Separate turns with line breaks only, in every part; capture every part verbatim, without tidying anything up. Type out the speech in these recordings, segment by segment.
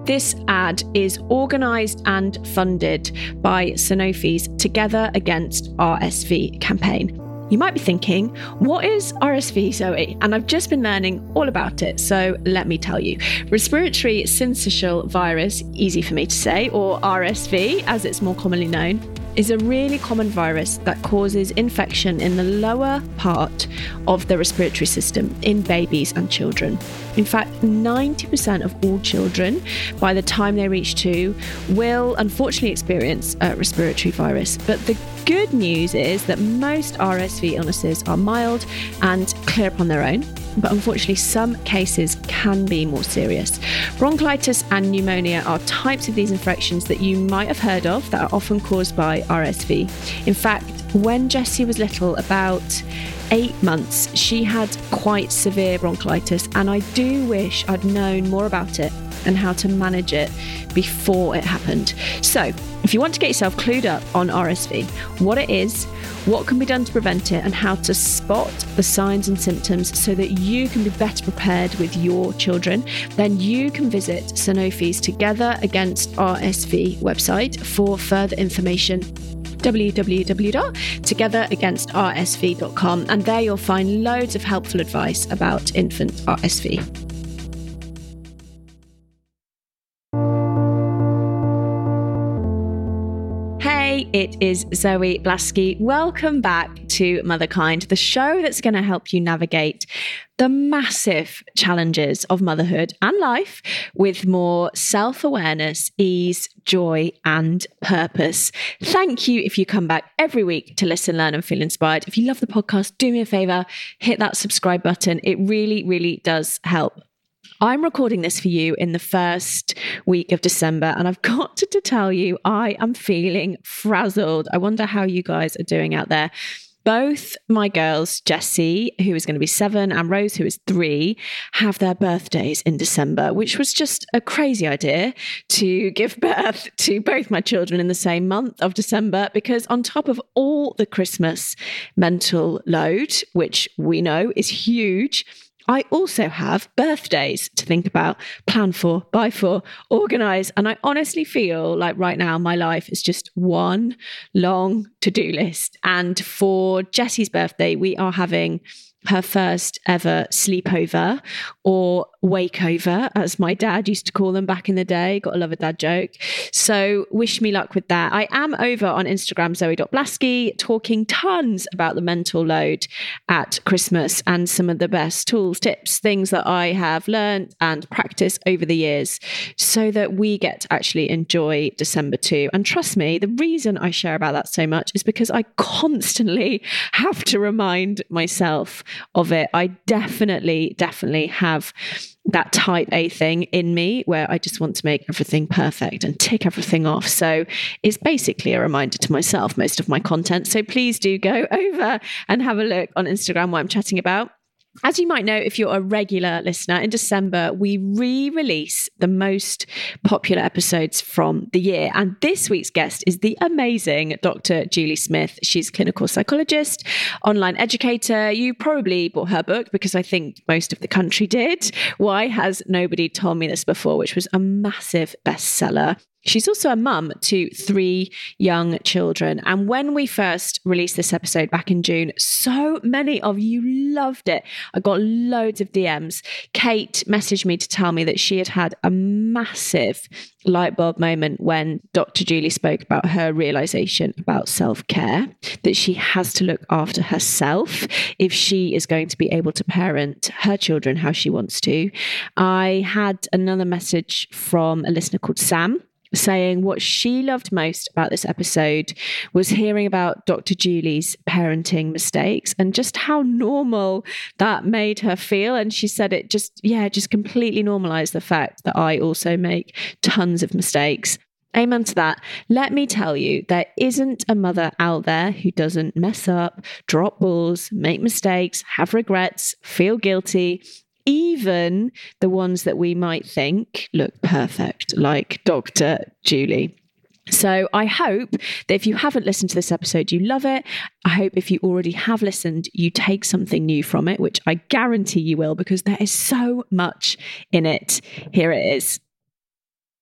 This ad is organised and funded by Sanofi's Together Against R S V campaign. You might be thinking, what is R S V, Zoe? And I've just been learning all about it, so let me tell you. Respiratory syncytial virus, easy for me to say, or R S V as it's more commonly known, is a really common virus that causes infection in the lower part of the respiratory system in babies and children. In fact, ninety percent of all children, by the time they reach two, will unfortunately experience a respiratory virus. But the good news is that most R S V illnesses are mild and clear up on their own. But unfortunately, some cases can be more serious. Bronchitis and pneumonia are types of these infections that you might have heard of that are often caused by R S V. In fact, when Jessie was little, about eight months, she had quite severe bronchitis, and I do wish I'd known more about it and how to manage it before it happened. So, if you want to get yourself clued up on R S V, what it is, what can be done to prevent it, and how to spot the signs and symptoms so that you can be better prepared with your children, then you can visit Sanofi's Together Against R S V website for further information. w w w dot together against r s v dot com, and there you'll find loads of helpful advice about infant R S V. Hey, it is Zoe Blaskey. Welcome back to Motherkind, the show that's going to help you navigate the massive challenges of motherhood and life with more self-awareness, ease, joy, and purpose. Thank you if you come back every week to listen, learn, and feel inspired. If you love the podcast, do me a favor, hit that subscribe button. It really, really does help. I'm recording this for you in the first week of December, and I've got to, to tell you, I am feeling frazzled. I wonder how you guys are doing out there. Both my girls, Jessie, who is going to be seven, and Rose, who is three, have their birthdays in December, which was just a crazy idea to give birth to both my children in the same month of December, because on top of all the Christmas mental load, which we know is huge, I also have birthdays to think about, plan for, buy for, organise. And I honestly feel like right now my life is just one long to-do list. And for Jessie's birthday, we are having her first ever sleepover, or wakeover, as my dad used to call them back in the day. Got to love a dad joke. So wish me luck with that. I am over on Instagram, zoe dot blaskey, talking tons about the mental load at Christmas and some of the best tools, tips, things that I have learned and practiced over the years so that we get to actually enjoy December too. And trust me, the reason I share about that so much is because I constantly have to remind myself of it. I definitely, definitely have that type A thing in me where I just want to make everything perfect and tick everything off. So it's basically a reminder to myself, most of my content. So please do go over and have a look on Instagram what I'm chatting about. As you might know, if you're a regular listener, in December, we re-release the most popular episodes from the year. And this week's guest is the amazing Doctor Julie Smith. She's a clinical psychologist, online educator. You probably bought her book because I think most of the country did. Why Has Nobody Told Me This Before?, which was a massive bestseller. She's also a mum to three young children. And when we first released this episode back in June, so many of you loved it. I got loads of D Ms. Kate messaged me to tell me that she had had a massive light bulb moment when Doctor Julie spoke about her realization about self-care, that she has to look after herself if she is going to be able to parent her children how she wants to. I had another message from a listener called Sam, saying what she loved most about this episode was hearing about Doctor Julie's parenting mistakes and just how normal that made her feel. And she said it just, yeah, just completely normalized the fact that I also make tons of mistakes. Amen to that. Let me tell you, there isn't a mother out there who doesn't mess up, drop balls, make mistakes, have regrets, feel guilty, even the ones that we might think look perfect, like Doctor Julie. So I hope that if you haven't listened to this episode, you love it. I hope if you already have listened, you take something new from it, which I guarantee you will, because there is so much in it. Here it is.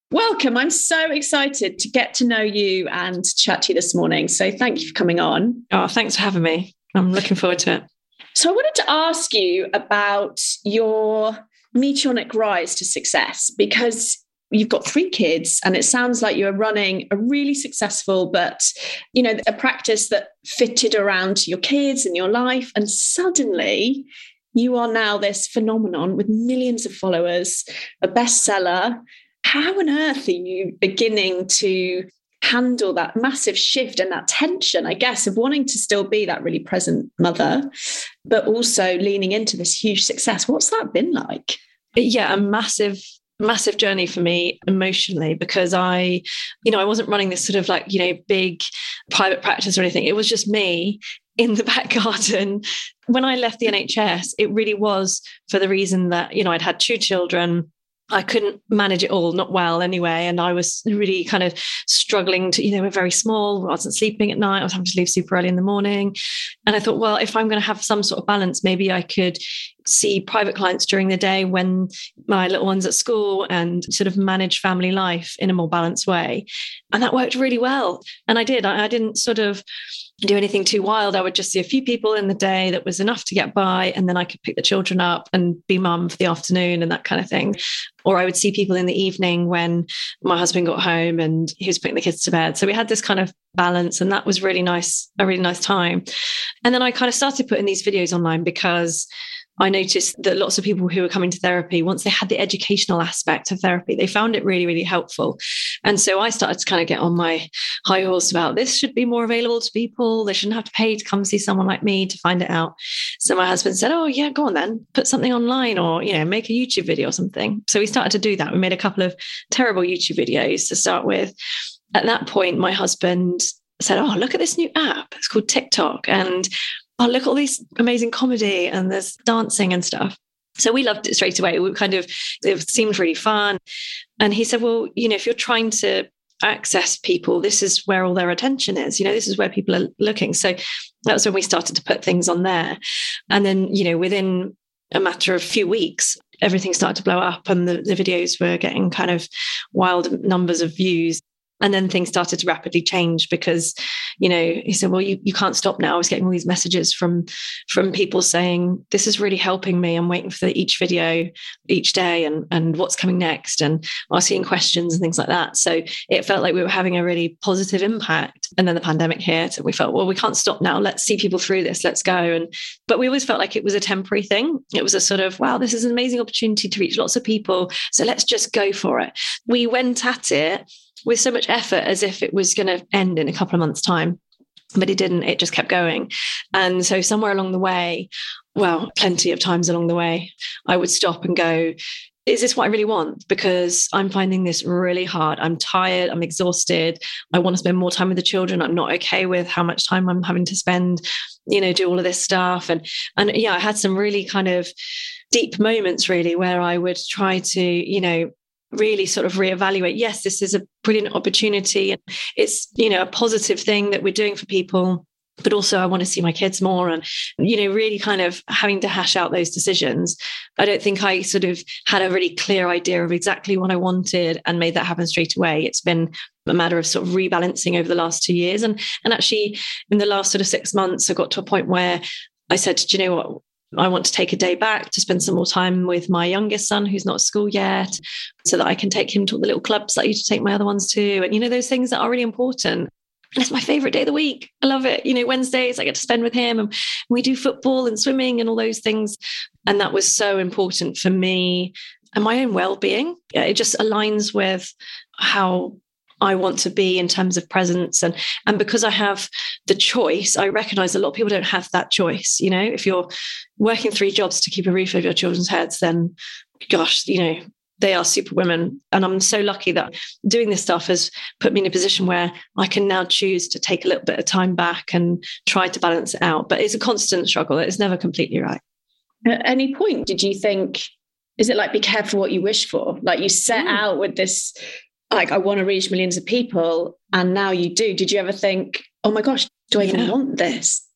Welcome. I'm so excited to get to know you and chat to you this morning. So thank you for coming on.
Oh, thanks for having me. I'm looking forward to it.
So I wanted to ask you about your meteoric rise to success, because you've got three kids and it sounds like you're running a really successful, but, you know, a practice that fitted around your kids and your life. And suddenly you are now this phenomenon with millions of followers, a bestseller. How on earth are you beginning to handle that massive shift and that tension, I guess, of wanting to still be that really present mother, but also leaning into this huge success? What's that been like?
Yeah, a massive massive journey for me emotionally, because I, you know, I wasn't running this sort of like, you know, big private practice or anything. It was just me in the back garden. When I left the N H S, it really was for the reason that, you know, I'd had two children. I couldn't manage it all, not well anyway. And I was really kind of struggling to, you know, we're very small. I wasn't sleeping at night. I was having to leave super early in the morning. And I thought, well, if I'm going to have some sort of balance, maybe I could see private clients during the day when my little one's at school and sort of manage family life in a more balanced way. And that worked really well. And I did. I, I didn't sort of do anything too wild. I would just see a few people in the day that was enough to get by, and then I could pick the children up and be mum for the afternoon and that kind of thing. Or I would see people in the evening when my husband got home and he was putting the kids to bed. So we had this kind of balance, and that was really nice, a really nice time. And then I kind of started putting these videos online because I noticed that lots of people who were coming to therapy, once they had the educational aspect of therapy, they found it really, really helpful. And so I started to kind of get on my high horse about this should be more available to people. They shouldn't have to pay to come see someone like me to find it out. So my husband said, oh yeah, go on then, put something online, or, you know, make a YouTube video or something. So we started to do that. We made a couple of terrible YouTube videos to start with. At that point, my husband said, oh, look at this new app. It's called TikTok. And oh, look at all these amazing comedy and there's dancing and stuff. So we loved it straight away. We kind of, it seemed really fun. And he said, well, you know, if you're trying to access people, this is where all their attention is. You know, this is where people are looking. So that was when we started to put things on there. And then, you know, within a matter of a few weeks, everything started to blow up and the, the videos were getting kind of wild numbers of views. And then things started to rapidly change because, you know, he said, well, you, you can't stop now. I was getting all these messages from, from people saying, this is really helping me. I'm waiting for each video each day and, and what's coming next, and asking questions and things like that. So it felt like we were having a really positive impact. And then the pandemic hit and we felt, well, we can't stop now. Let's see people through this. Let's go. And, but we always felt like it was a temporary thing. It was a sort of, wow, this is an amazing opportunity to reach lots of people. So let's just go for it. We went at it with so much effort as if it was going to end in a couple of months' time. But it didn't, it just kept going. And so somewhere along the way, well, plenty of times along the way, I would stop and go, is this what I really want? Because I'm finding this really hard. I'm tired. I'm exhausted. I want to spend more time with the children. I'm not okay with how much time I'm having to spend, you know, do all of this stuff. And, and yeah, I had some really kind of deep moments really where I would try to, you know, really sort of reevaluate, yes, this is a brilliant opportunity and it's, you know, a positive thing that we're doing for people, but also I want to see my kids more, and, you know, really kind of having to hash out those decisions. I don't think I sort of had a really clear idea of exactly what I wanted and made that happen straight away. It's been a matter of sort of rebalancing over the last two years. And, and actually in the last sort of six months, I got to a point where I said, do you know what? I want to take a day back to spend some more time with my youngest son who's not at school yet, so that I can take him to all the little clubs that I used to take my other ones to. And, you know, those things that are really important. And it's my favorite day of the week. I love it. You know, Wednesdays I get to spend with him and we do football and swimming and all those things. And that was so important for me and my own well-being. Yeah, it just aligns with how I want to be in terms of presence. And, and because I have the choice, I recognize a lot of people don't have that choice. You know, if you're working three jobs to keep a roof over your children's heads, then gosh, you know, they are super women. And I'm so lucky that doing this stuff has put me in a position where I can now choose to take a little bit of time back and try to balance it out. But it's a constant struggle. It's never completely right.
At any point, did you think, is it like, be careful what you wish for? Like you set mm. out with this, like, I want to reach millions of people, and now you do. Did you ever think, oh my gosh, do I even yeah. want this?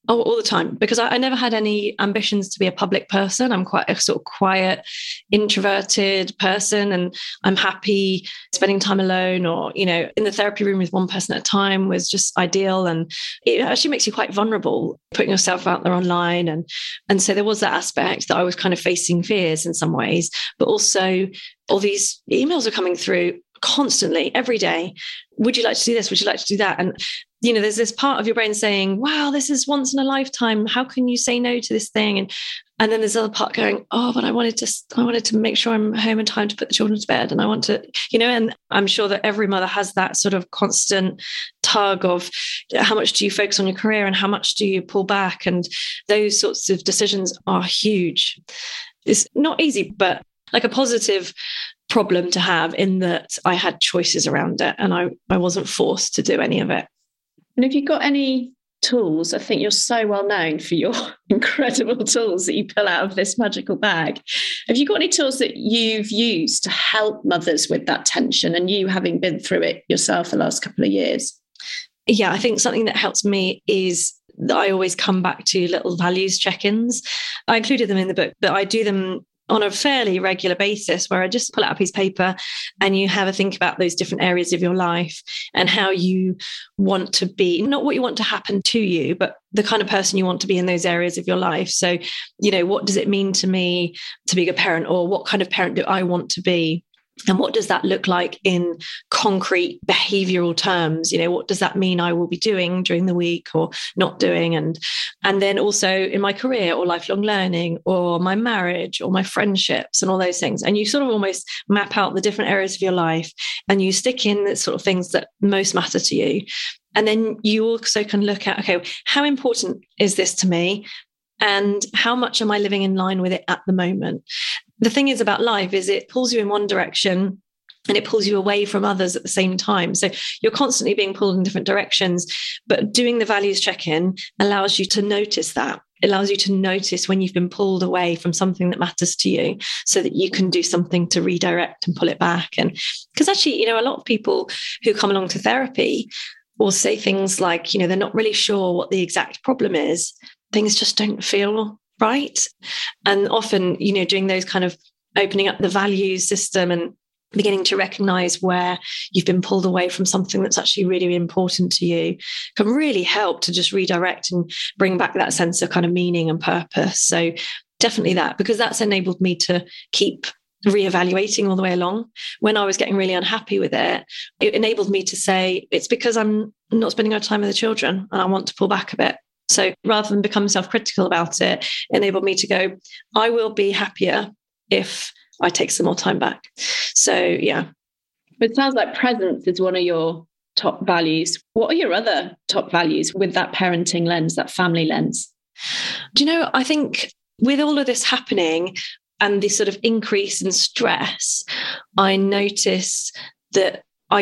Oh, all the time, because I, I never had any ambitions to be a public person. I'm quite a sort of quiet, introverted person, and I'm happy spending time alone, or, you know, in the therapy room with one person at a time was just ideal. And it actually makes you quite vulnerable, putting yourself out there online. And, and so there was that aspect that I was kind of facing fears in some ways, but also all these emails are coming through constantly every day. Would you like to do this? Would you like to do that? And you know, there's this part of your brain saying, wow, this is once in a lifetime. How can you say no to this thing? And and then there's the other part going, oh, but I wanted to, I wanted to make sure I'm home in time to put the children to bed. And I want to, you know, and I'm sure that every mother has that sort of constant tug of how much do you focus on your career and how much do you pull back? And those sorts of decisions are huge. It's not easy, but like a positive problem to have in that I had choices around it and I, I wasn't forced to do any of it.
And have you got any tools? I think you're so well known for your incredible tools that you pull out of this magical bag. Have you got any tools that you've used to help mothers with that tension, and you having been through it yourself the last couple of years?
Yeah, I think something that helps me is that I always come back to little values check-ins. I included them in the book, but I do them on a fairly regular basis where I just pull out a piece of paper and you have a think about those different areas of your life and how you want to be, not what you want to happen to you, but the kind of person you want to be in those areas of your life. So, you know, what does it mean to me to be a parent, or what kind of parent do I want to be? And what does that look like in concrete behavioral terms? You know, what does that mean I will be doing during the week or not doing? And, and then also in my career or lifelong learning or my marriage or my friendships and all those things. And you sort of almost map out the different areas of your life and you stick in the sort of things that most matter to you. And then you also can look at, okay, how important is this to me? And how much am I living in line with it at the moment? The thing is about life is it pulls you in one direction and it pulls you away from others at the same time. So you're constantly being pulled in different directions, but doing the values check-in allows you to notice that. It allows you to notice when you've been pulled away from something that matters to you so that you can do something to redirect and pull it back. And because actually, you know, a lot of people who come along to therapy will say things like, you know, they're not really sure what the exact problem is. Things just don't feel right. And often, you know, doing those kind of opening up the value system and beginning to recognize where you've been pulled away from something that's actually really important to you can really help to just redirect and bring back that sense of kind of meaning and purpose. So definitely that, because that's enabled me to keep reevaluating all the way along. When I was getting really unhappy with it, it enabled me to say, it's because I'm not spending enough time with the children and I want to pull back a bit. So rather than become self-critical about it, it enabled me to go, I will be happier if I take some more time back. So, yeah.
It sounds like presence is one of your top values. What are your other top values with that parenting lens, that family lens?
Do you know, I think with all of this happening and this sort of increase in stress, I notice that I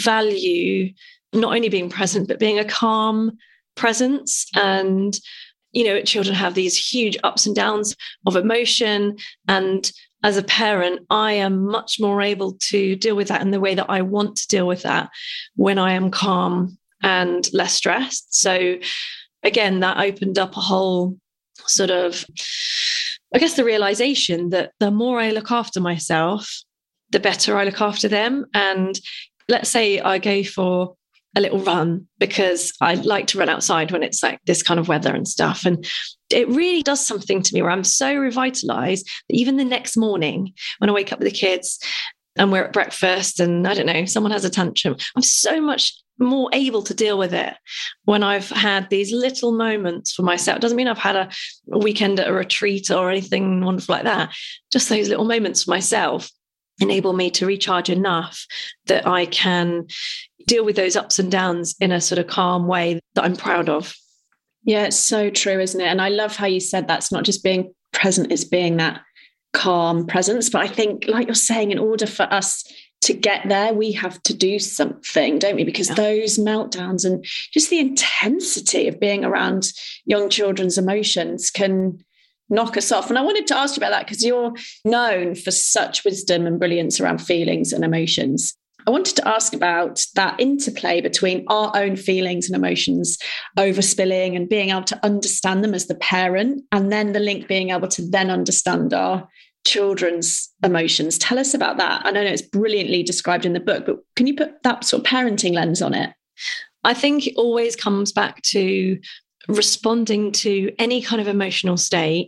value not only being present, but being a calm presence. And, you know, children have these huge ups and downs of emotion. And as a parent, I am much more able to deal with that in the way that I want to deal with that when I am calm and less stressed. So again, that opened up a whole sort of, I guess, the realization that the more I look after myself, the better I look after them. And let's say I go for a little run because I like to run outside when it's like this kind of weather and stuff. And it really does something to me where I'm so revitalized that even the next morning when I wake up with the kids and we're at breakfast and I don't know, someone has a tantrum, I'm so much more able to deal with it when I've had these little moments for myself. It doesn't mean I've had a, a weekend at a retreat or anything wonderful like that. Just those little moments for myself enable me to recharge enough that I can deal with those ups and downs in a sort of calm way that I'm proud of.
Yeah, it's so true, isn't it? And I love how you said that's not just being present, it's being that calm presence. But I think, like you're saying, in order for us to get there, we have to do something, don't we? Because yeah. those meltdowns and just the intensity of being around young children's emotions can knock us off. And I wanted to ask you about that because you're known for such wisdom and brilliance around feelings and emotions. I wanted to ask about that interplay between our own feelings and emotions overspilling and being able to understand them as the parent, and then the link being able to then understand our children's emotions. Tell us about that. I know it's brilliantly described in the book, but can you put that sort of parenting lens on it?
I think it always comes back to responding to any kind of emotional state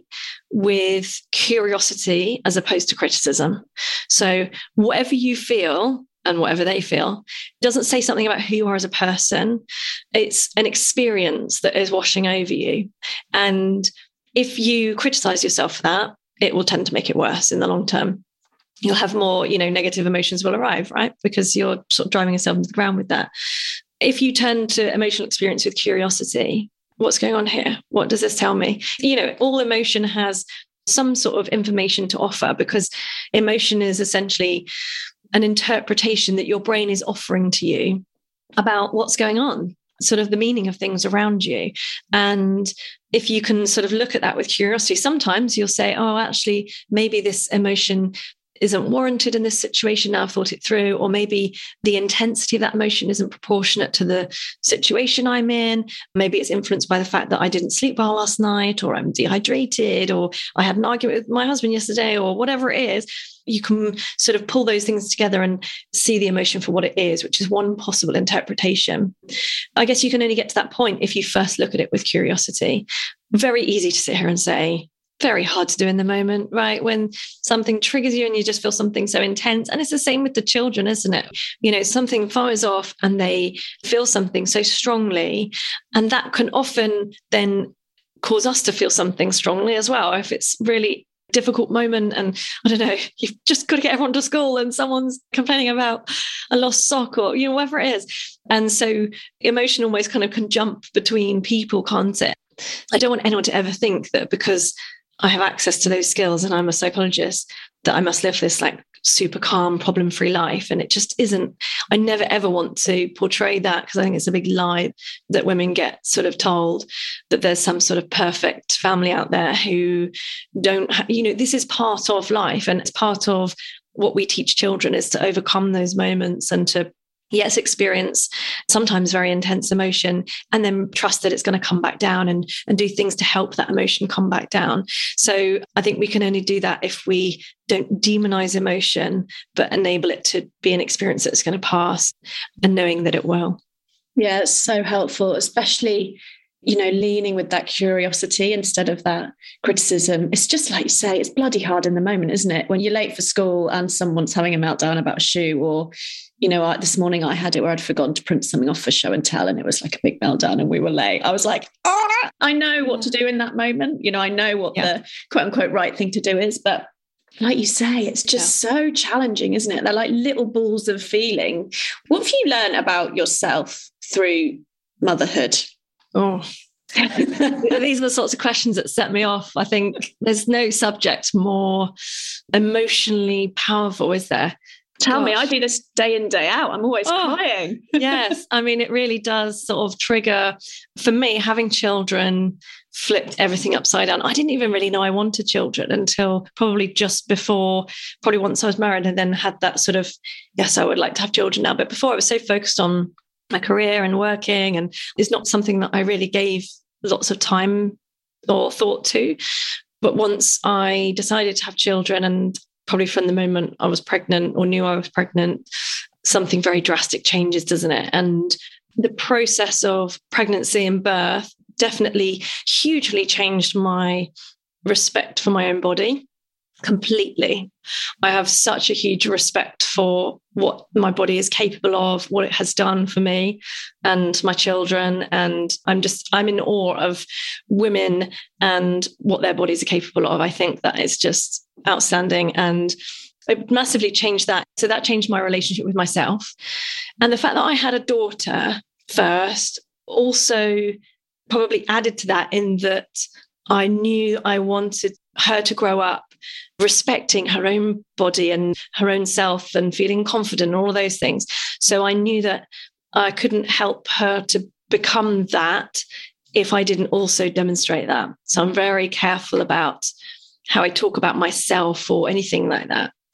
with curiosity as opposed to criticism. So whatever you feel and whatever they feel doesn't say something about who you are as a person. It's an experience that is washing over you. And if you criticize yourself for that, it will tend to make it worse in the long term. You'll have more, you know, negative emotions will arrive, right? Because you're sort of driving yourself into the ground with that. If you turn to emotional experience with curiosity, what's going on here? What does this tell me? You know, all emotion has some sort of information to offer, because emotion is essentially an interpretation that your brain is offering to you about what's going on, sort of the meaning of things around you. And if you can sort of look at that with curiosity, sometimes you'll say, oh, actually, maybe this emotion isn't warranted in this situation. Now I've thought it through, or maybe the intensity of that emotion isn't proportionate to the situation I'm in. Maybe it's influenced by the fact that I didn't sleep well last night, or I'm dehydrated, or I had an argument with my husband yesterday, or whatever it is. You can sort of pull those things together and see the emotion for what it is, which is one possible interpretation. I guess you can only get to that point if you first look at it with curiosity. Very easy to sit here and say, very hard to do in the moment, right? When something triggers you and you just feel something so intense. And it's the same with the children, isn't it? You know, something fires off and they feel something so strongly. And that can often then cause us to feel something strongly as well. If it's really difficult moment and I don't know, you've just got to get everyone to school and someone's complaining about a lost sock, or, you know, whatever it is. And so emotion always kind of can jump between people, can't it? I don't want anyone to ever think that because I have access to those skills and I'm a psychologist that I must live this like super calm, problem-free life. And it just isn't. I never ever want to portray that, because I think it's a big lie that women get sort of told, that there's some sort of perfect family out there who don't, ha- you know, this is part of life, and it's part of what we teach children is to overcome those moments and to, yes, experience sometimes very intense emotion, and then trust that it's going to come back down, and, and do things to help that emotion come back down. So I think we can only do that if we don't demonize emotion, but enable it to be an experience that's going to pass, and knowing that it will.
Yeah, it's so helpful, especially, you know, leaning with that curiosity instead of that criticism. It's just like you say, it's bloody hard in the moment, isn't it? When you're late for school and someone's having a meltdown about a shoe, or, you know, I, this morning I had it where I'd forgotten to print something off for show and tell, and it was like a big meltdown and we were late. I was like, oh, I know what to do in that moment. You know, I know what yeah. the quote unquote right thing to do is. But like you say, it's just yeah. so challenging, isn't it? They're like little balls of feeling. What have you learned about yourself through motherhood?
Oh, these are the sorts of questions that set me off. I think there's no subject more emotionally powerful, is there?
Tell
Gosh.
me, I do this day in, day out. I'm always oh, crying.
Yes. I mean, it really does sort of trigger, for me, having children flipped everything upside down. I didn't even really know I wanted children until probably just before, probably once I was married, and then had that sort of, yes, I would like to have children now. But before, I was so focused on my career and working, and it's not something that I really gave lots of time or thought to. But once I decided to have children, and probably from the moment I was pregnant or knew I was pregnant, something very drastic changes, doesn't it? And the process of pregnancy and birth definitely hugely changed my respect for my own body completely. I have such a huge respect for what my body is capable of, what it has done for me and my children. And I'm just, I'm in awe of women and what their bodies are capable of. I think that is just outstanding. And it massively changed that. So that changed my relationship with myself. And the fact that I had a daughter first also probably added to that, in that I knew I wanted her to grow up respecting her own body and her own self and feeling confident and all of those things. So I knew that I couldn't help her to become that if I didn't also demonstrate that. So I'm very careful about how I talk about myself or anything like that.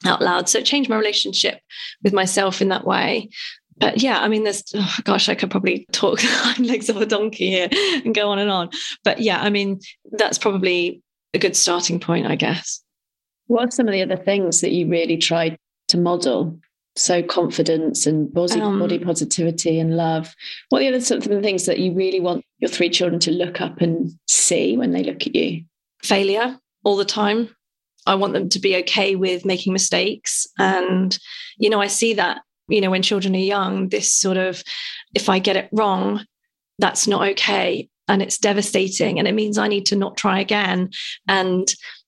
out loud. So it changed my relationship with myself in that way. But yeah, I mean, there's, oh gosh, I could probably talk legs of a donkey here and go on and on. But yeah, I mean, that's probably a good starting point, I guess.
What are some of the other things that you really tried to model? So confidence and body, um, body positivity and love. What are the other sort of things that you really want your three children to look up and see when they look at you?
Failure all the time. I want them to be okay with making mistakes. And, you know, I see that, you know, when children are young, this sort of, if I get it wrong, that's not okay. And it's devastating. And it means I need to not try again. And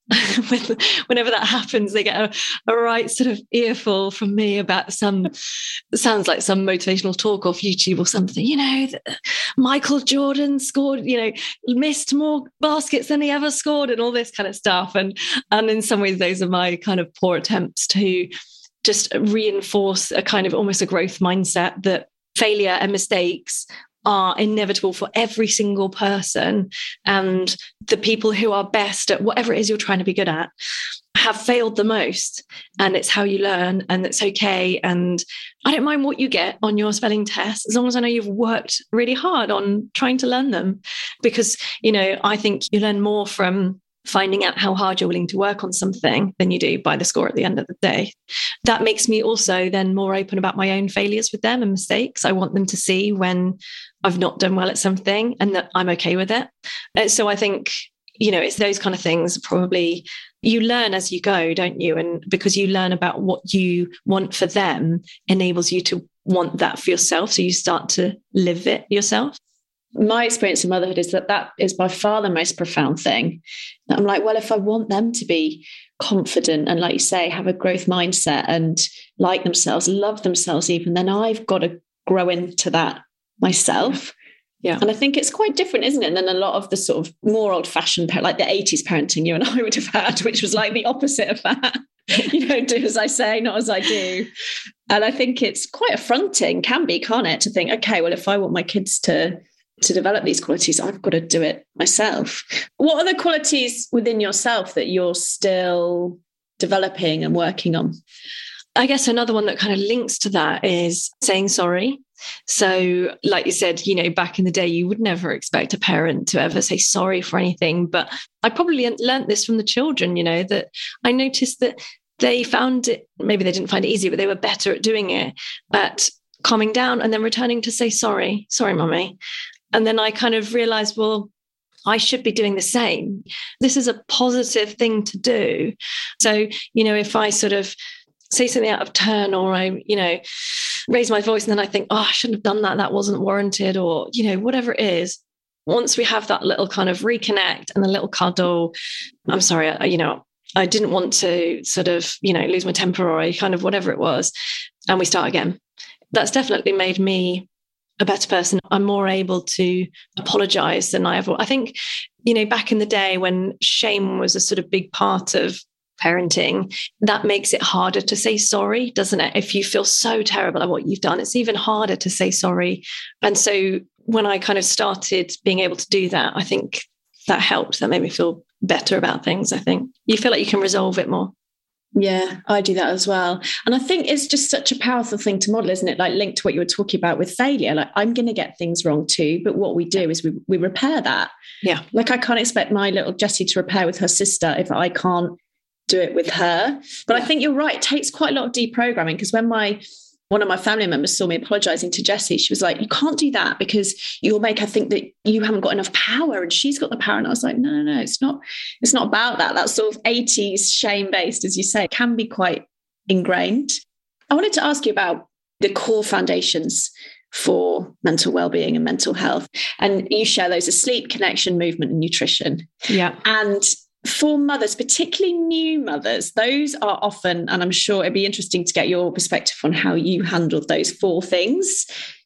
whenever that happens, they get a, a right sort of earful from me about some, sounds like some motivational talk off YouTube or something, you know, Michael Jordan scored, you know, missed more baskets than he ever scored and all this kind of stuff. And, and in some ways, those are my kind of poor attempts to just reinforce a kind of almost a growth mindset that failure and mistakes are inevitable for every single person. And the people who are best at whatever it is you're trying to be good at have failed the most. And it's how you learn, and it's okay. And I don't mind what you get on your spelling test, as long as I know you've worked really hard on trying to learn them. Because, you know, I think you learn more from finding out how hard you're willing to work on something than you do by the score at the end of the day. That makes me also then more open about my own failures with them and mistakes. I want them to see when I've not done well at something and that I'm okay with it. And so I think, you know, it's those kind of things. Probably you learn as you go, don't you? And because you learn about what you want for them enables you to want that for yourself. So you start to live it yourself.
My experience of motherhood is that that is by far the most profound thing. I'm like, well, if I want them to be confident and, like you say, have a growth mindset and like themselves, love themselves even, then I've got to grow into that myself.
Yeah.
And I think it's quite different, isn't it, than a lot of the sort of more old-fashioned, like the eighties parenting you and I would have had, which was like the opposite of that. You know, do as I say, not as I do. And I think it's quite affronting, can be, can't it, to think, okay, well, if I want my kids to to develop these qualities, I've got to do it myself. What are the qualities within yourself that you're still developing and working on?
I guess another one that kind of links to that is saying sorry. So like you said, you know, back in the day, you would never expect a parent to ever say sorry for anything. But I probably learnt this from the children, you know, that I noticed that they found it, maybe they didn't find it easy, but they were better at doing it, at calming down and then returning to say, sorry, sorry, mummy. And then I kind of realized, well, I should be doing the same. This is a positive thing to do. So, you know, if I sort of say something out of turn, or I, you know, raise my voice and then I think, oh, I shouldn't have done that, that wasn't warranted, or, you know, whatever it is, once we have that little kind of reconnect and a little cuddle, I'm sorry, I, you know, I didn't want to sort of, you know, lose my temper, or I kind of whatever it was, and we start again. That's definitely made me a better person. I'm more able to apologize than I ever. I think, you know, back in the day when shame was a sort of big part of parenting, that makes it harder to say sorry, doesn't it? If you feel so terrible at what you've done, it's even harder to say sorry. And so when I kind of started being able to do that, I think that helped. That made me feel better about things. I think you feel like you can resolve it more.
Yeah, I do that as well. And I think it's just such a powerful thing to model, isn't it? Like linked to what you were talking about with failure. Like I'm going to get things wrong too, but what we do is we, we repair that.
Yeah.
Like I can't expect my little Jessie to repair with her sister if I can't do it with her. But yeah. I think you're right. It takes quite a lot of deprogramming, because when my one of my family members saw me apologizing to Jessie, she was like, you can't do that because you'll make her think that you haven't got enough power and she's got the power. And I was like, no, no, no, it's not, it's not about that. That's sort of eighties shame-based, as you say, it can be quite ingrained. I wanted to ask you about the core foundations for mental well-being and mental health. And you share those as sleep, connection, movement, and nutrition.
Yeah.
And for mothers, particularly new mothers, those are often, and I'm sure it'd be interesting to get your perspective on how you handled those four things.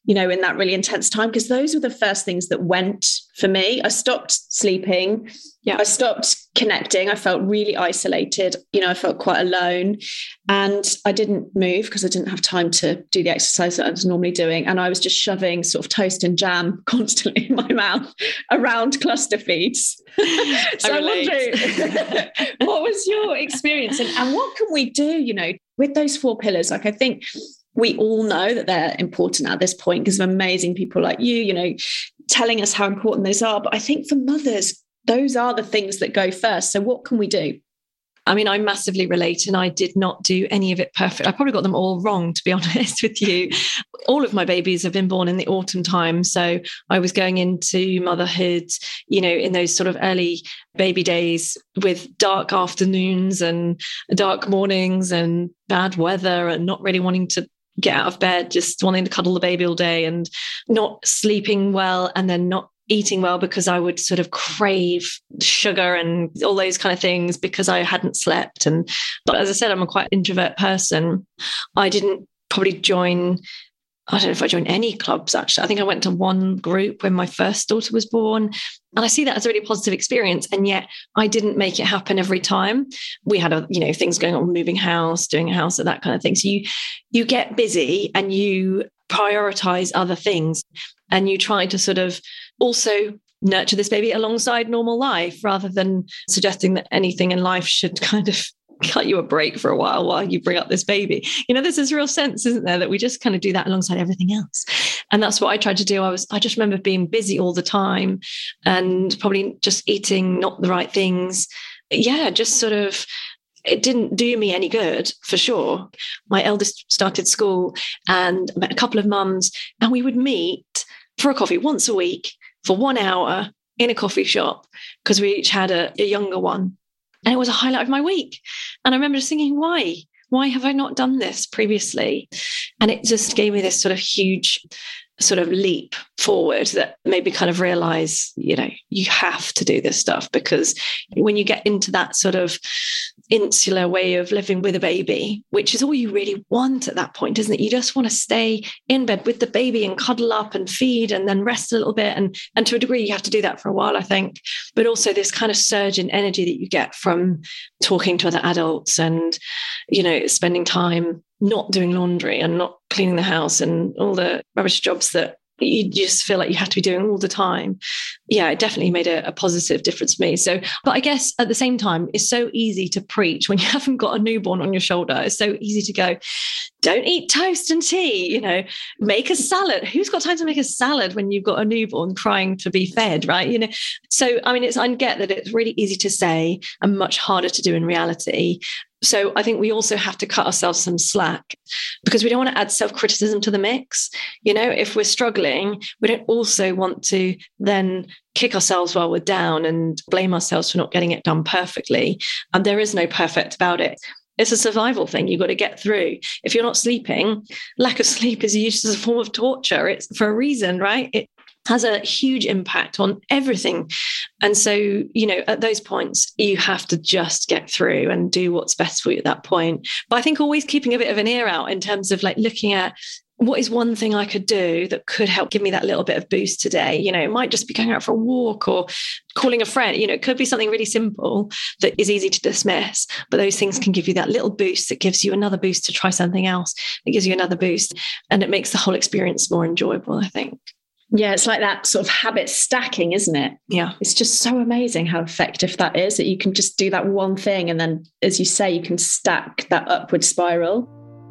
you know, in that really intense time, because those were the first things that went for me. I stopped sleeping.
Yeah.
I stopped connecting. I felt really isolated. You know, I felt quite alone, and I didn't move because I didn't have time to do the exercise that I was normally doing. And I was just shoving sort of toast and jam constantly in my mouth around cluster feeds. So I'm wondering, what was your experience, and, and what can we do, you know, with those four pillars? Like, I think we all know that they're important at this point because of amazing people like you, you know, telling us how important those are. But I think for mothers, those are the things that go first. So what can we do?
I mean, I massively relate, and I did not do any of it perfect. I probably got them all wrong, to be honest with you. All of my babies have been born in the autumn time. So I was going into motherhood, you know, in those sort of early baby days with dark afternoons and dark mornings and bad weather and not really wanting to get out of bed, just wanting to cuddle the baby all day and not sleeping well, and then not eating well because I would sort of crave sugar and all those kind of things because I hadn't slept. And but as I said, I'm a quite introvert person. I didn't probably join, I don't know if I joined any clubs, actually. I think I went to one group when my first daughter was born. And I see that as a really positive experience. And yet I didn't make it happen every time. We had, a, you know, things going on, moving house, doing a house, that kind of thing. So you, you get busy and you prioritize other things, and you try to sort of also nurture this baby alongside normal life, rather than suggesting that anything in life should kind of cut you a break for a while while you bring up this baby. You know, there's this real sense, isn't there, that we just kind of do that alongside everything else. And that's what I tried to do. I was, I just remember being busy all the time and probably just eating not the right things. Yeah, just sort of, it didn't do me any good, for sure. My eldest started school and I met a couple of mums, and we would meet for a coffee once a week for one hour in a coffee shop because we each had a, a younger one. And it was a highlight of my week. And I remember just thinking, why? Why have I not done this previously? And it just gave me this sort of huge sort of leap forward that made me kind of realize, you know, you have to do this stuff, because when you get into that sort of insular way of living with a baby, which is all you really want at that point, isn't it? You just want to stay in bed with the baby and cuddle up and feed and then rest a little bit. And, and to a degree, you have to do that for a while, I think. But also this kind of surge in energy that you get from talking to other adults and, you know, spending time not doing laundry and not cleaning the house and all the rubbish jobs that you just feel like you have to be doing all the time. Yeah, it definitely made a, a positive difference for me. So, but I guess at the same time, it's so easy to preach when you haven't got a newborn on your shoulder. It's so easy to go, don't eat toast and tea, you know, make a salad. Who's got time to make a salad when you've got a newborn crying to be fed, right? You know, so, I mean, it's, I get that it's really easy to say and much harder to do in reality. So I think we also have to cut ourselves some slack, because we don't want to add self-criticism to the mix. You know, if we're struggling, we don't also want to then kick ourselves while we're down and blame ourselves for not getting it done perfectly. And there is no perfect about it. It's a survival thing you've got to get through. If you're not sleeping, lack of sleep is used as a form of torture. It's for a reason, right? It has a huge impact on everything. And so, you know, at those points, you have to just get through and do what's best for you at that point. But I think always keeping a bit of an ear out in terms of like looking at what is one thing I could do that could help give me that little bit of boost today. You know, it might just be going out for a walk or calling a friend. You know, it could be something really simple that is easy to dismiss, but those things can give you that little boost that gives you another boost to try something else. It gives you another boost, and it makes the whole experience more enjoyable, I think.
Yeah, it's like that sort of habit stacking, isn't it?
Yeah.
It's just so amazing how effective that is, that you can just do that one thing. And then, as you say, you can stack that upward spiral.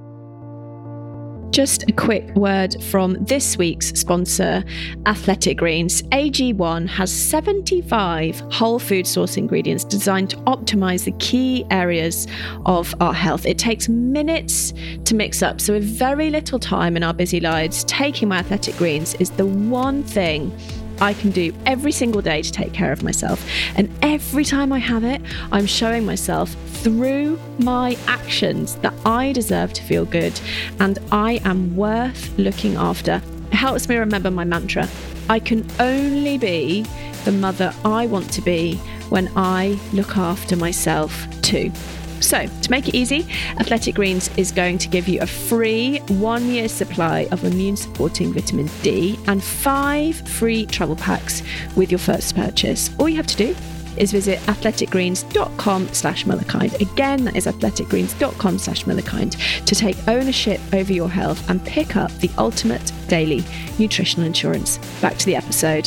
Just a quick word from this week's sponsor, Athletic Greens. A G one has seventy-five whole food source ingredients designed to optimize the key areas of our health. It takes minutes to mix up, so with very little time in our busy lives, taking my Athletic Greens is the one thing I can do every single day to take care of myself. And every time I have it, I'm showing myself through my actions that I deserve to feel good and I am worth looking after. It helps me remember my mantra. I can only be the mother I want to be when I look after myself too. So, to make it easy, Athletic Greens is going to give you a free one-year supply of immune-supporting vitamin D and five free travel packs with your first purchase. All you have to do is visit athleticgreens.com slash motherkind. Again, that is athleticgreens.com slash motherkind to take ownership over your health and pick up the ultimate daily nutritional insurance. Back to the episode.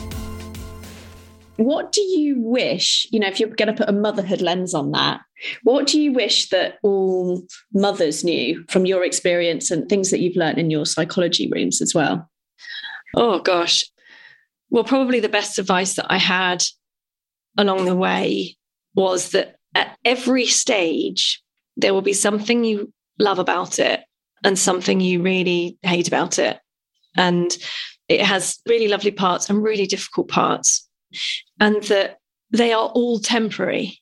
What do you wish, you know, if you're going to put a motherhood lens on that, what do you wish that all mothers knew from your experience and things that you've learned in your psychology rooms as well?
Oh, gosh. Well, probably the best advice that I had along the way was that at every stage, there will be something you love about it and something you really hate about it. And it has really lovely parts and really difficult parts. And that they are all temporary.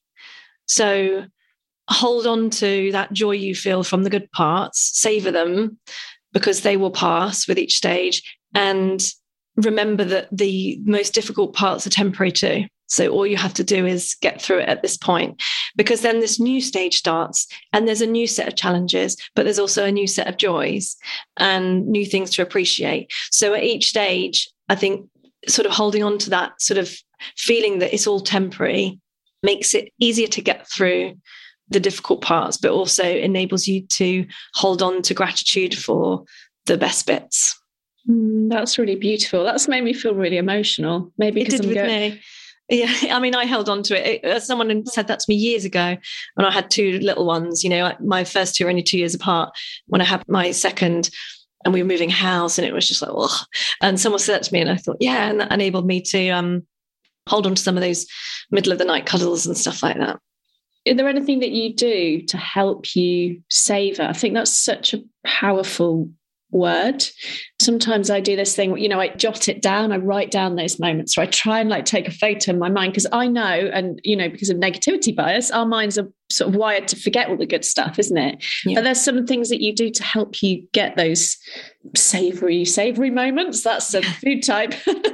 So hold on to that joy you feel from the good parts, savor them because they will pass with each stage. And remember that the most difficult parts are temporary too. So all you have to do is get through it at this point, because then this new stage starts and there's a new set of challenges, but there's also a new set of joys and new things to appreciate. So at each stage, I think sort of holding on to that sort of feeling that it's all temporary makes it easier to get through the difficult parts, but also enables you to hold on to gratitude for the best bits.
Mm, that's really beautiful. That's made me feel really emotional. Maybe
it did
I'm
with
go-
me. Yeah, I mean, I held on to it. it. Someone said that to me years ago when I had two little ones. You know, my first two are only two years apart. When I had my second, and we were moving house, and it was just like, oh. And someone said that to me, and I thought, yeah, and that enabled me to um, hold on to some of those middle of the night cuddles and stuff like that.
Is there anything that you do to help you savor? I think that's such a powerful word. Sometimes I do this thing, you know, I jot it down, I write down those moments, or I try and like take a photo in my mind, because I know, and you know, because of negativity bias, our minds are sort of wired to forget all the good stuff, isn't it? Yeah. But there's some things that you do to help you get those savory, savory moments. That's a food type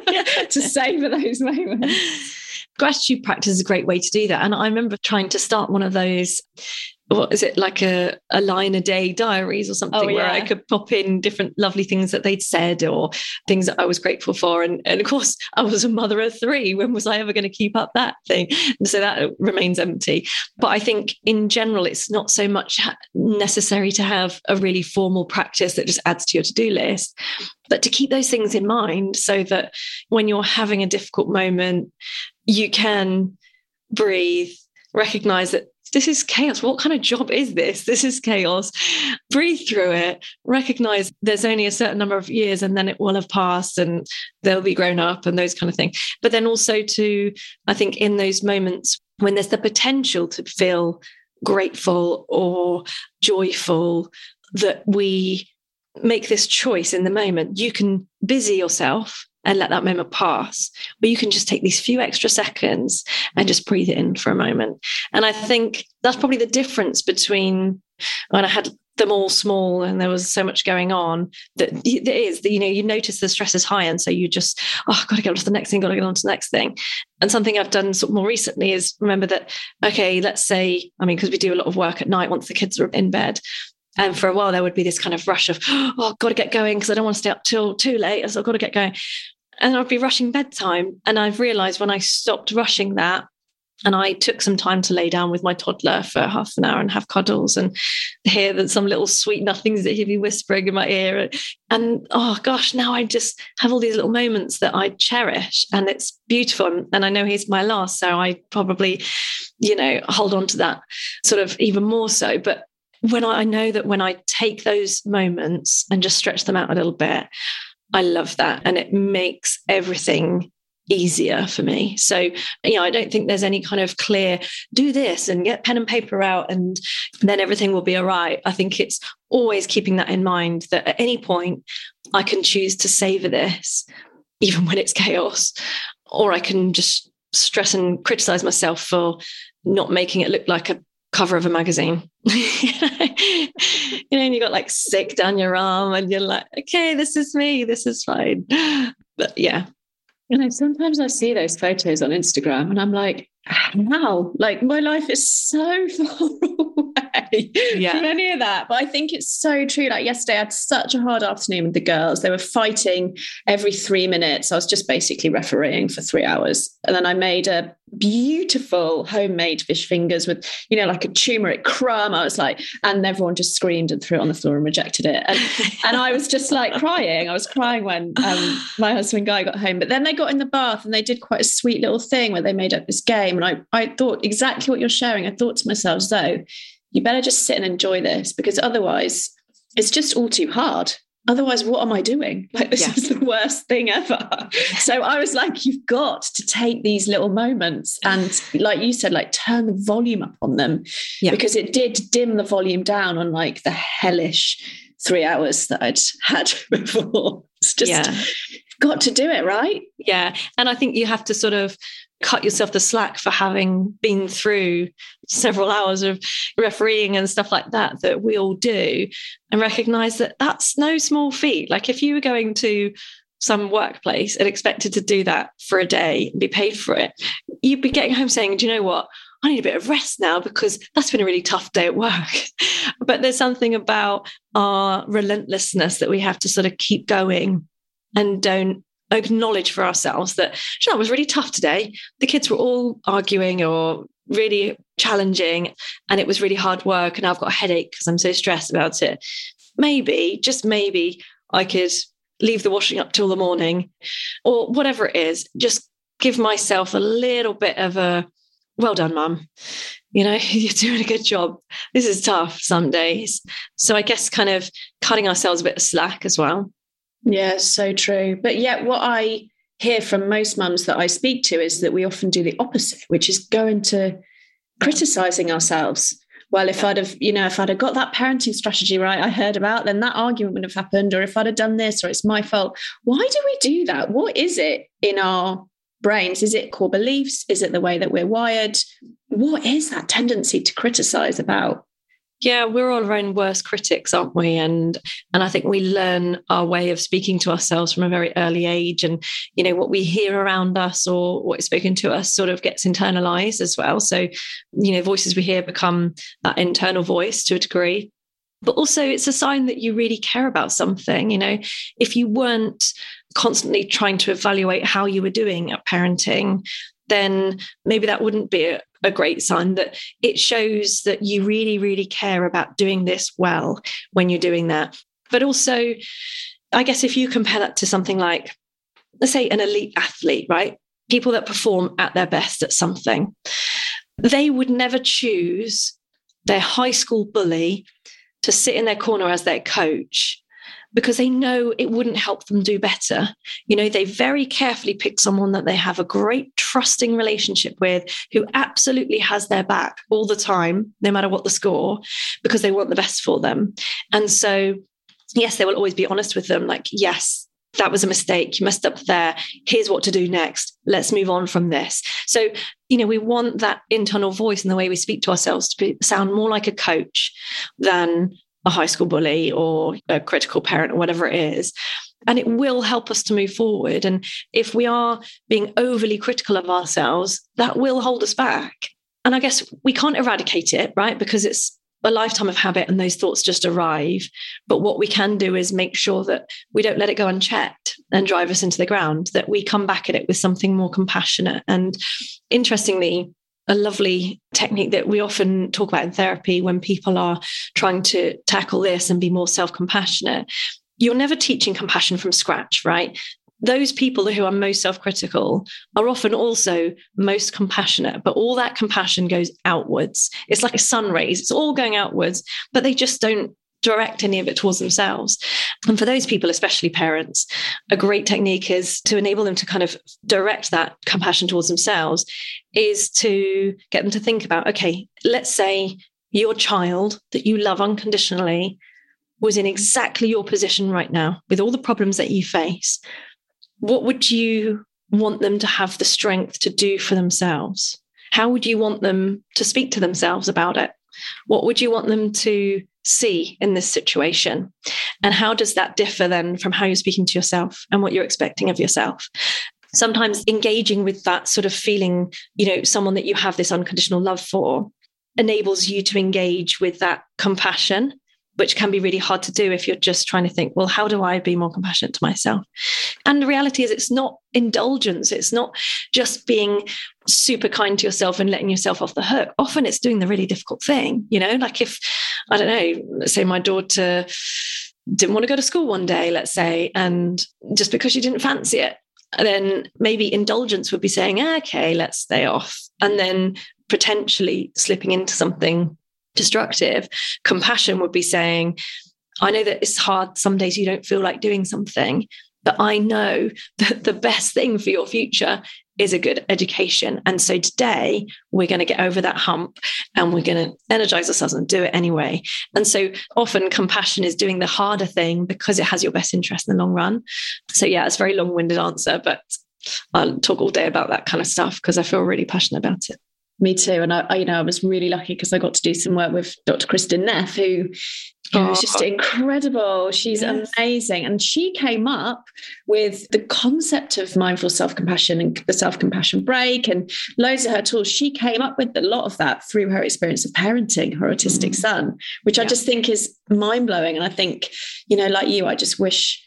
to savor those moments.
Gratitude practice is a great way to do that. And I remember trying to start one of those, what is it, like a, a line a day diaries or something, oh, yeah. where I could pop in different lovely things that they'd said or things that I was grateful for. And, and of course, I was a mother of three. When was I ever going to keep up that thing? And so that remains empty. But I think in general, it's not so much necessary to have a really formal practice that just adds to your to-do list, but to keep those things in mind so that when you're having a difficult moment, you can breathe, recognize that this is chaos. What kind of job is this? This is chaos. Breathe through it. Recognize there's only a certain number of years and then it will have passed and they'll be grown up and those kind of things. But then also to, I think in those moments when there's the potential to feel grateful or joyful, that we make this choice in the moment. You can busy yourself and let that moment pass. Or you can just take these few extra seconds and just breathe it in for a moment. And I think that's probably the difference between when I had them all small and there was so much going on, that it is that, you know, you notice the stress is high. And so you just, oh, I've got to get on to the next thing, got to get on to the next thing. And something I've done sort of more recently is remember that, okay, let's say, I mean, because we do a lot of work at night once the kids are in bed. And for a while, there would be this kind of rush of, oh, I've got to get going because I don't want to stay up till too late. So I've got to get going. And I'd be rushing bedtime. And I've realized when I stopped rushing that and I took some time to lay down with my toddler for half an hour and have cuddles and hear that some little sweet nothings that he'd be whispering in my ear. And oh gosh, now I just have all these little moments that I cherish and it's beautiful. And I know he's my last, so I probably, you know, hold on to that sort of even more so. But when I, I know that when I take those moments and just stretch them out a little bit, I love that. And it makes everything easier for me. So, you know, I don't think there's any kind of clear, do this and get pen and paper out and then everything will be all right. I think it's always keeping that in mind that at any point I can choose to savor this, even when it's chaos, or I can just stress and criticize myself for not making it look like a cover of a magazine. You know, and you got like sick down your arm and you're like, okay, this is me, this is fine. But yeah.
You know, sometimes I see those photos on Instagram and I'm like, Wow, like my life is so far away
yeah.
from any of that. But I think it's so true. Like yesterday, I had such a hard afternoon with the girls. They were fighting every three minutes. I was just basically refereeing for three hours. And then I made a beautiful homemade fish fingers with, you know, like a turmeric crumb. I was like, and everyone just screamed and threw it on the floor and rejected it. And, and I was just like crying. I was crying when um, my husband Guy got home. But then they got in the bath and they did quite a sweet little thing where they made up this game. And I, I thought exactly what you're sharing. I thought to myself, Zoe, you better just sit and enjoy this, because otherwise it's just all too hard. Otherwise, what am I doing? Like, this yeah. is the worst thing ever. So I was like, you've got to take these little moments and, like you said, like turn the volume up on them, yeah. because it did dim the volume down on like the hellish three hours that I'd had before. It's just yeah. got to do it, right?
Yeah. And I think you have to sort of cut yourself the slack for having been through several hours of refereeing and stuff like that, that we all do, and recognize that that's no small feat. Like if you were going to some workplace and expected to do that for a day and be paid for it, you'd be getting home saying, do you know what? I need a bit of rest now because that's been a really tough day at work. But there's something about our relentlessness that we have to sort of keep going and don't acknowledge for ourselves that, you know, it was really tough today. The kids were all arguing or really challenging, and it was really hard work, and I've got a headache because I'm so stressed about it. Maybe, just maybe, I could leave the washing up till the morning, or whatever it is. Just give myself a little bit of a, well done, Mum. You know, you're doing a good job. This is tough some days. So I guess kind of cutting ourselves a bit of slack as well.
Yeah, so true. But yet what I hear from most mums that I speak to is that we often do the opposite, which is go into criticizing ourselves. Well, if I'd have, you know, if I'd have got that parenting strategy right, I heard about, then that argument wouldn't have happened. Or if I'd have done this, or it's my fault. Why do we do that? What is it in our brains? Is it core beliefs? Is it the way that we're wired? What is that tendency to criticize about?
Yeah, we're all our own worst critics, aren't we? And and I think we learn our way of speaking to ourselves from a very early age. And, you know, what we hear around us or what is spoken to us sort of gets internalized as well. So, you know, voices we hear become that internal voice to a degree. But also it's a sign that you really care about something. You know, if you weren't constantly trying to evaluate how you were doing at parenting, then maybe that wouldn't be a, a great sign. That it shows that you really, really care about doing this well when you're doing that. But also, I guess if you compare that to something like, let's say, an elite athlete, right? People that perform at their best at something, they would never choose their high school bully to sit in their corner as their coach, because they know it wouldn't help them do better. You know, they very carefully pick someone that they have a great trusting relationship with, who absolutely has their back all the time, no matter what the score, because they want the best for them. And so, yes, they will always be honest with them. Like, yes, that was a mistake. You messed up there. Here's what to do next. Let's move on from this. So, you know, we want that internal voice in the way we speak to ourselves to be, sound more like a coach than a high school bully or a critical parent or whatever it is. And it will help us to move forward. And if we are being overly critical of ourselves, that will hold us back. And I guess we can't eradicate it, right? Because it's a lifetime of habit and those thoughts just arrive. But what we can do is make sure that we don't let it go unchecked and drive us into the ground, that we come back at it with something more compassionate. And interestingly, a lovely technique that we often talk about in therapy when people are trying to tackle this and be more self-compassionate. You're never teaching compassion from scratch, right? Those people who are most self-critical are often also most compassionate, but all that compassion goes outwards. It's like a sun rays. It's all going outwards, but they just don't direct any of it towards themselves. And for those people, especially parents, a great technique is to enable them to kind of direct that compassion towards themselves, is to get them to think about, okay, let's say your child that you love unconditionally was in exactly your position right now with all the problems that you face. What would you want them to have the strength to do for themselves? How would you want them to speak to themselves about it? What would you want them to see in this situation? And how does that differ then from how you're speaking to yourself and what you're expecting of yourself? sometimes engaging with that sort of feeling, you know, someone that you have this unconditional love for enables you to engage with that compassion, which can be really hard to do if you're just trying to think, well, how do I be more compassionate to myself? And the reality is it's not indulgence. It's not just being super kind to yourself and letting yourself off the hook. Often it's doing the really difficult thing, you know, like if, I don't know, let's say my daughter didn't want to go to school one day, let's say, and just because she didn't fancy it, then maybe indulgence would be saying, okay, let's stay off. And then potentially slipping into something destructive. Compassion would be saying, I know that it's hard. Some days you don't feel like doing something, but I know that the best thing for your future is a good education. And so today we're going to get over that hump and we're going to energize ourselves and do it anyway. And so often compassion is doing the harder thing because it has your best interest in the long run. So yeah, it's a very long-winded answer, but I'll talk all day about that kind of stuff because I feel really passionate about it.
Me too. And I, I, you know, I was really lucky because I got to do some work with Doctor Kristin Neff, who, who oh. was just incredible. She's yes. amazing. And she came up with the concept of mindful self-compassion and the self-compassion break and loads of her tools. She came up with a lot of that through her experience of parenting her autistic mm. son, which yeah. I just think is mind-blowing. And I think, you know, like you, I just wish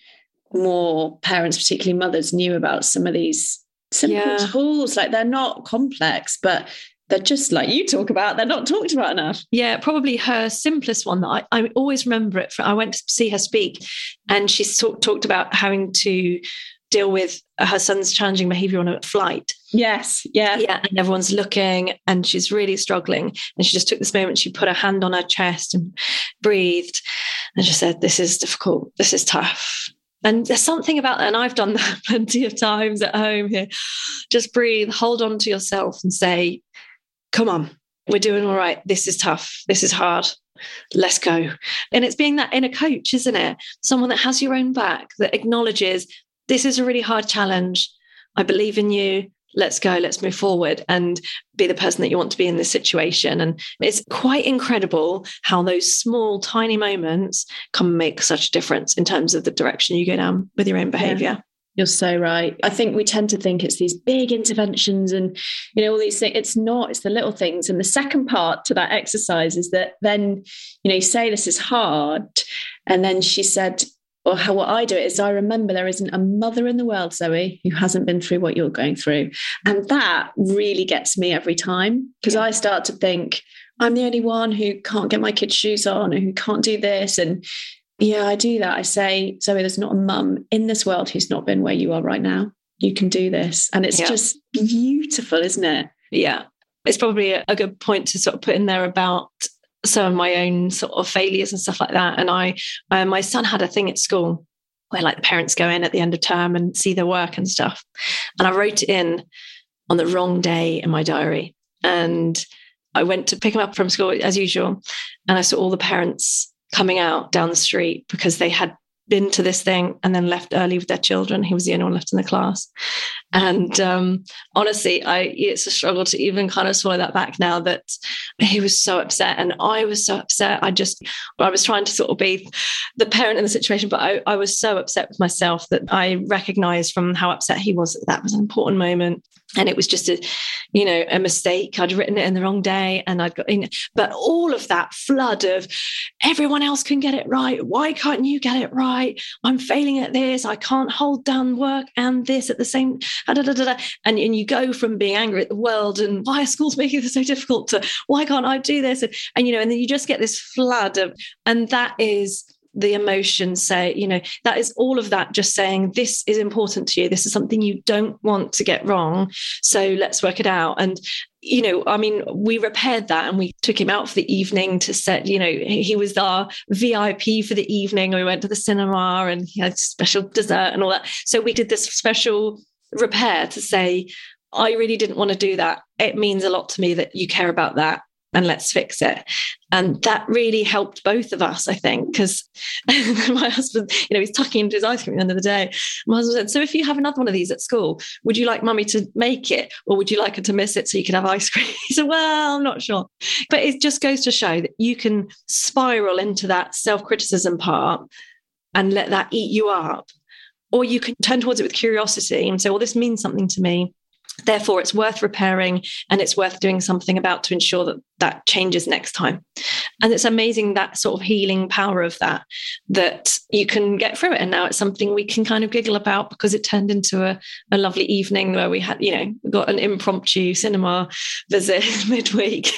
more parents, particularly mothers, knew about some of these simple yeah. tools. Like they're not complex, but they're just like you talk about, they're not talked about enough.
Yeah, probably her simplest one that I, I always remember it. For, I went to see her speak and she talk, talked about having to deal with her son's challenging behavior on a flight.
Yes, yeah.
Yeah, and everyone's looking and she's really struggling. And she just took this moment, she put her hand on her chest and breathed. And she said, this is difficult, this is tough. And there's something about that, and I've done that plenty of times at home here. Just breathe, hold on to yourself and say, come on, we're doing all right. This is tough. This is hard. Let's go. And it's being that inner coach, isn't it? Someone that has your own back, that acknowledges this is a really hard challenge. I believe in you. Let's go. Let's move forward and be the person that you want to be in this situation. And it's quite incredible how those small, tiny moments can make such a difference in terms of the direction you go down with your own behavior.
Yeah. You're so right. I think we tend to think it's these big interventions and, you know, all these things. It's not, it's the little things. And the second part to that exercise is that then, you know, you say this is hard. And then she said, or how what I do it is I remember there isn't a mother in the world, Zoe, who hasn't been through what you're going through. And that really gets me every time because yeah. I start to think I'm the only one who can't get my kids' shoes on or who can't do this. And yeah, I do that. I say, Zoe, there's not a mum in this world who's not been where you are right now. You can do this. And it's yeah. just beautiful, isn't it?
Yeah. It's probably a, a good point to sort of put in there about some of my own sort of failures and stuff like that. And I, uh, my son had a thing at school where like the parents go in at the end of term and see their work and stuff. And I wrote it in on the wrong day in my diary. And I went to pick him up from school as usual. And I saw all the parents coming out down the street because they had been to this thing and then left early with their children. He was the only one left in the class. And um, honestly, I it's a struggle to even kind of swallow that back now that he was so upset and I was so upset. I just, I was trying to sort of be the parent in the situation, but I, I was so upset with myself that I recognized from how upset he was that that was an important moment. And it was just a, you know, a mistake. I'd written it in the wrong day and I'd got in, but all of that flood of everyone else can get it right. Why can't you get it right? I'm failing at this. I can't hold down work and this at the same, da, da, da, da. And, and you go from being angry at the world and why are schools making this so difficult to why can't I do this? And, and, you know, and then you just get this flood of, and that is the emotions say, you know, that is all of that just saying, this is important to you. This is something you don't want to get wrong. So let's work it out. And, you know, I mean, we repaired that and we took him out for the evening to set, you know, he was our V I P for the evening. We went to the cinema and he had special dessert and all that. So we did this special repair to say, I really didn't want to do that. It means a lot to me that you care about that. And let's fix it. And that really helped both of us, I think, because my husband, you know, he's tucking into his ice cream at the end of the day. My husband said, so if you have another one of these at school, would you like mummy to make it or would you like her to miss it so you can have ice cream? He said, well, I'm not sure. But it just goes to show that you can spiral into that self-criticism part and let that eat you up. Or you can turn towards it with curiosity and say, well, this means something to me. Therefore, it's worth repairing and it's worth doing something about to ensure that that changes next time. And it's amazing that sort of healing power of that, that you can get through it. And now it's something we can kind of giggle about because it turned into a, a lovely evening where we had, you know, got an impromptu cinema visit midweek.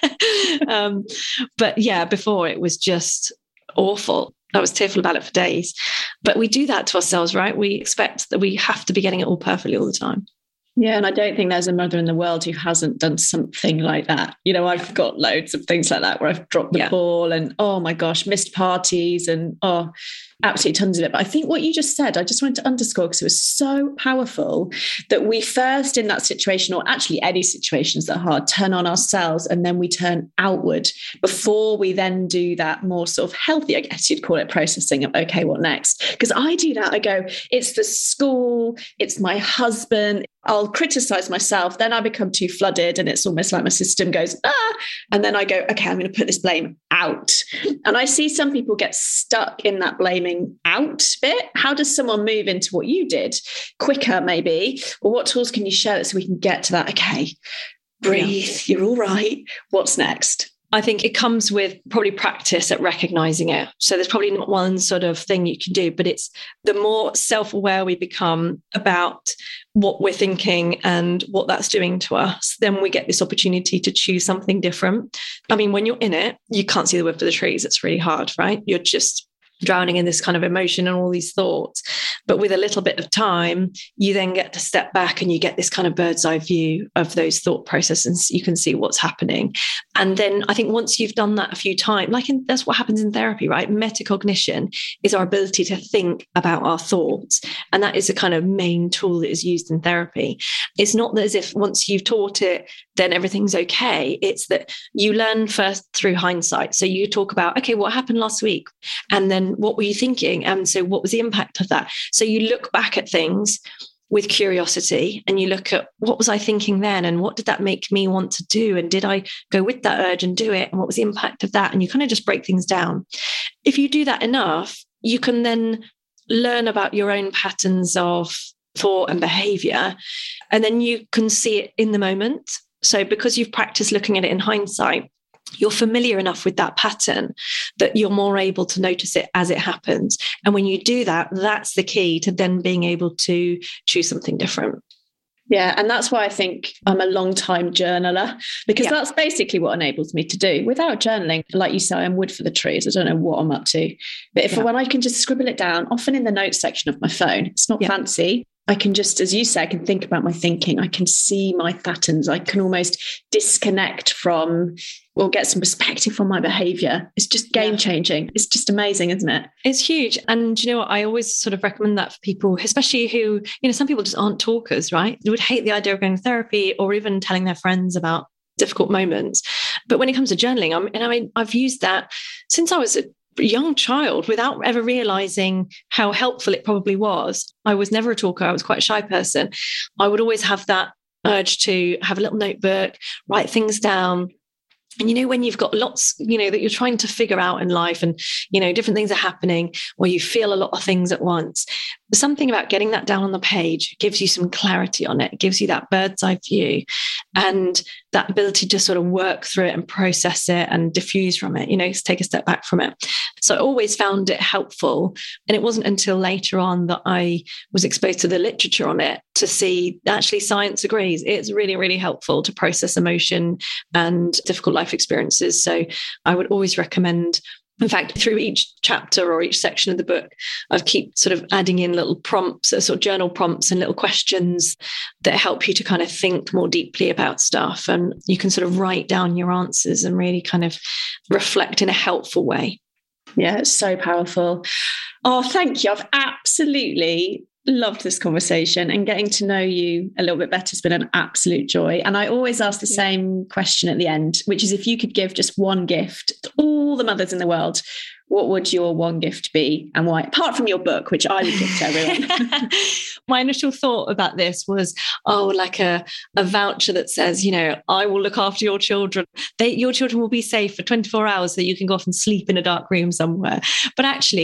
um, but yeah, before it was just awful. I was tearful about it for days. But we do that to ourselves, right? We expect that we have to be getting it all perfectly all the time.
Yeah, and I don't think there's a mother in the world who hasn't done something like that. You know, I've got loads of things like that where I've dropped the yeah. ball and, oh my gosh, missed parties and, oh, absolutely tons of it. But I think what you just said, I just wanted to underscore because it was so powerful that we first in that situation, or actually any situations that are hard, turn on ourselves and then we turn outward before we then do that more sort of healthy, I guess you'd call it, processing of, okay, what next? Because I do that. I go, it's the school, it's my husband. I'll criticize myself. Then I become too flooded and it's almost like my system goes, ah, and then I go, okay, I'm going to put this blame out. And I see some people get stuck in that blaming out bit. How does someone move into what you did quicker, maybe? Or what tools can you share so we can get to that? Okay, breathe, yeah. You're all right. What's next?
I think it comes with probably practice at recognizing it. So there's probably not one sort of thing you can do, but it's the more self-aware we become about what we're thinking and what that's doing to us, then we get this opportunity to choose something different. I mean, when you're in it, you can't see the wood for the trees. It's really hard, right? You're just drowning in this kind of emotion and all these thoughts. But with a little bit of time, you then get to step back and you get this kind of bird's eye view of those thought processes. You can see what's happening. And then I think once you've done that a few times, like in, that's what happens in therapy, right? Metacognition is our ability to think about our thoughts. And that is a kind of main tool that is used in therapy. It's not as if once you've taught it, then everything's okay. It's that you learn first through hindsight. So you talk about, okay, what happened last week? And then what were you thinking? And so what was the impact of that? So you look back at things with curiosity and you look at what was I thinking then? And what did that make me want to do? And did I go with that urge and do it? And what was the impact of that? And you kind of just break things down. If you do that enough, you can then learn about your own patterns of thought and behavior. And then you can see it in the moment. So because you've practiced looking at it in hindsight, you're familiar enough with that pattern that you're more able to notice it as it happens. And when you do that, that's the key to then being able to choose something different.
Yeah. And that's why I think I'm a long time journaler, because yeah. that's basically what enables me to do. Without journaling, like you say, I'm wood for the trees. I don't know what I'm up to. But if yeah. when I can just scribble it down, often in the notes section of my phone, it's not yeah. fancy. I can just, as you say, I can think about my thinking. I can see my patterns. I can almost disconnect from or get some perspective on my behavior. It's just game changing. It's just amazing, isn't it?
It's huge. And you know what? I always sort of recommend that for people, especially who, you know, some people just aren't talkers, right? They would hate the idea of going to therapy or even telling their friends about difficult moments. But when it comes to journaling, I'm, and I mean, I've used that since I was a young child without ever realizing how helpful it probably was. I was never a talker. I was quite a shy person. I would always have that urge to have a little notebook, write things down. And, you know, when you've got lots, you know, that you're trying to figure out in life and, you know, different things are happening or you feel a lot of things at once, something about getting that down on the page gives you some clarity on it, gives you that bird's eye view and that ability to sort of work through it and process it and diffuse from it, you know, take a step back from it. So I always found it helpful. And it wasn't until later on that I was exposed to the literature on it to see actually science agrees. It's really, really helpful to process emotion and difficult life experiences. So I would always recommend, in fact, through each chapter or each section of the book, I keep sort of adding in little prompts, sort of journal prompts and little questions that help you to kind of think more deeply about stuff. And you can sort of write down your answers and really kind of reflect in a helpful way.
Yeah, it's so powerful. Oh, thank you. I've absolutely loved this conversation and getting to know you a little bit better has been an absolute joy. And I always ask the yeah. same question at the end, which is if you could give just one gift to all the mothers in the world, what would your one gift be and why? Apart from your book, which I would give to everyone.
My initial thought about this was, oh, like a, a voucher that says, you know, I will look after your children. They, your children will be safe for twenty-four hours so you can go off and sleep in a dark room somewhere. But actually,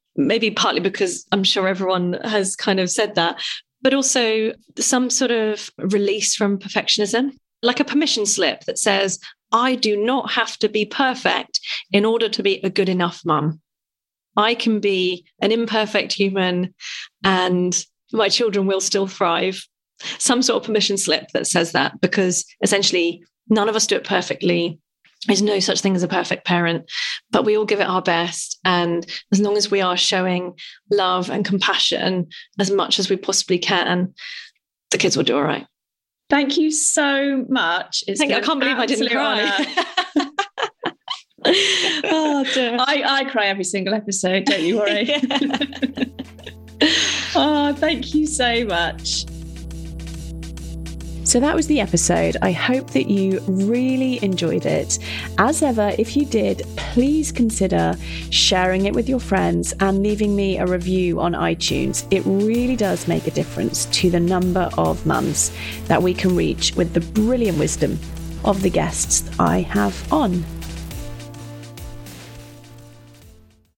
maybe partly because I'm sure everyone has kind of said that, but also some sort of release from perfectionism, like a permission slip that says, I do not have to be perfect in order to be a good enough mum. I can be an imperfect human and my children will still thrive. Some sort of permission slip that says that, because essentially none of us do it perfectly. There's no such thing as a perfect parent, but we all give it our best. And as long as we are showing love and compassion as much as we possibly can, the kids will do all right.
Thank you so much. It's
Thank you. I can't believe I didn't cry. Oh, dear.
I, I cry every single episode, don't you worry. Oh, thank you so much.
So that was the episode. I hope that you really enjoyed it. As ever, if you did, please consider sharing it with your friends and leaving me a review on iTunes. It really does make a difference to the number of mums that we can reach with the brilliant wisdom of the guests I have on.